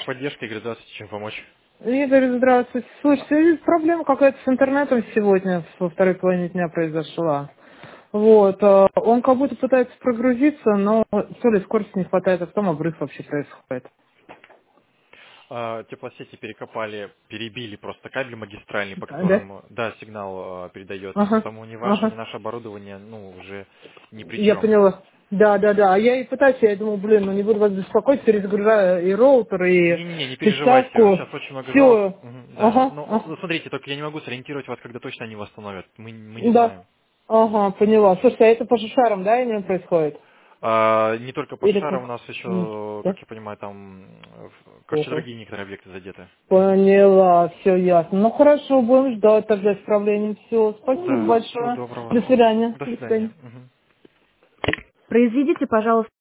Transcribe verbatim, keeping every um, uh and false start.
Техподдержка, Игорь, здравствуйте, чем помочь? Игорь, здравствуйте. Слушайте, проблема какая-то с интернетом сегодня во второй половине дня произошла. Вот, э, он как будто пытается прогрузиться, но то ли скорости не хватает, а потом обрыв вообще происходит. А, теплосети перекопали, перебили просто кабель магистральный, по А, да? которому, да, сигнал э, передается. Ага, Потому не ваше, ни ага. наше оборудование, ну, уже ни при Я чем. поняла. Да, да, да. А я и пытаюсь, я думаю, блин, ну не буду вас беспокоить, перезагружаю и роутер, и Не-не-не, не переживайте, приставку. сейчас очень много жалоб. Все. Мгм, да, Ага, ну, ага. ну, смотрите, только я не могу сориентировать вас, когда точно они восстановят. Мы, мы не Да. знаем. Ага, поняла. Слушайте, а это по шарам, да, именно происходит? А, не только по Или шарам, у как? нас М, еще, Да? как я понимаю, там, э, короче, Ого. другие некоторые объекты задеты. Поняла, все ясно. Ну хорошо, будем ждать тогда исправления. Все, спасибо Да, всего большое. доброго. До свидания. До До свидания. свидания. Мгм. Произведите, пожалуйста.